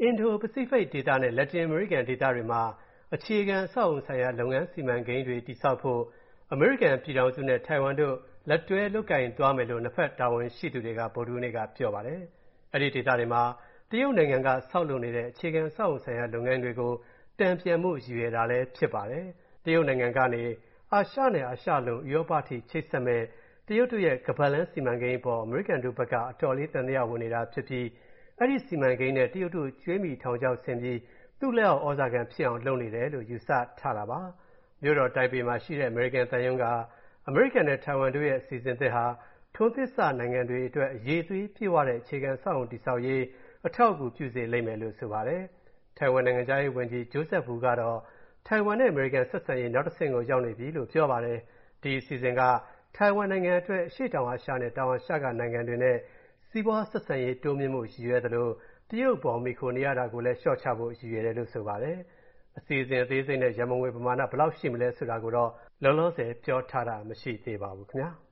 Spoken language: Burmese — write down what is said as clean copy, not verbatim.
အင်ဒို-ပစိဖိတ်ဒေသနဲ့လက်တင်အမေရိကန်ဒေသတွေမှာအခြေခံအဆောက်အအုံဆိုင်ရာလုပ်ငန်းစီမံကိန်းတွေတည်ဆောက်ဖို့အမေရိကန်ပြည်ထောင်စုနဲ့ထိုင်ဝမ်တို့လက်တွဲလုပ်ကိုင်သွားမယ်လို့နှစ်ဖက်တာဝန်ရှိသူတွေကဗုဒ္ဓဟူးနေ့ကပြောပါတယ်။အဲ့ဒီဒေသတွေမှာတရုတ်နိုင်ငံကဆောက်လုပ်နေတဲ့အခြေခံအဆောက်အအုံဆိုင်ရာလုပ်ငန်းတွေကိုတန်ပြန်မှုရည်ရွယ်တာလည်းဖြစ်ပါတယ်။တရုတ်နိုင်ငံကနေအာရှနဲ့အာရှလုံဥရောပထိချိတ်ဆက်မဲ့တရုတ်တို့ရဲ့ကမ္ဘာလမ်းစီမံကိန်းအပေါ်အမေရိကန်တို့ဘက်ကအတော်လေးသံသယဝင်နေတာဖြစ်ပြီးအဲ့ဒီစီမံကိန်းနဲ့တရုတ်တို့ကျွေးမီထောင်ချောက်ဆင်ပြီးသူ့လက်အောက်ဩဇာခံဖြစ်အောင်လုပ်နေတယ်လို့ယူဆထားတာပါ။မြို့တော်တိုင်ပေမှာရှိတဲ့အမေရိကန်သံရုံးကအမေရိကန်နဲ့ထိုင်ဝမ်တို့ရဲ့အစီအစဉ်သစ်ဟာထွန်းသစ်စနိုင်ငံတွေအတွက်အရေးသွေးပြည့်ဝတဲ့အခြေခံအဆောက်အုံတည်ဆောက်ရေးအထောက်အကူပြုစေလိမ့်မယ်လို့ဆိုပါတယ်။ထိုင်ဝမ်နိုင်ငံသားရေးဝန်ကြီးဂျိုးဆက်ဝူကတော့ထိုင်ဝမ်နဲ့အမေရိကန်ဆက်ဆံရေးနောက်တစ်ဆင့်ကိုရောက်နေပြီလို့ပြောပါတယ်။ဒီအစီအစဉ်ကထိုင်ဝမ်နိုင်ငံအတွက်အရှေ့တောင်အာရှနဲ့တောင်အာရှကနိုင်ငံတွေနဲ့စီးပွားဆက်ဆံရေးတိုးမြှင့်မှုရည်ရွယ်သလိုတရုတ်ပေါ်မှီခိုနေရတာကိုလည်းလျှော့ချဖို့ရည်ရွယ်တယ်လို့ဆိုပါတယ်။အစီအစဉ်အသေးစိတ်နဲ့ရန်ပုံငွေပမာဏဘယ်လောက်ရှိမလဲဆိုတာကိုတော့လောလောဆယ်ပြောထားတာမရှိသေးပါဘူးခင်ဗျာ။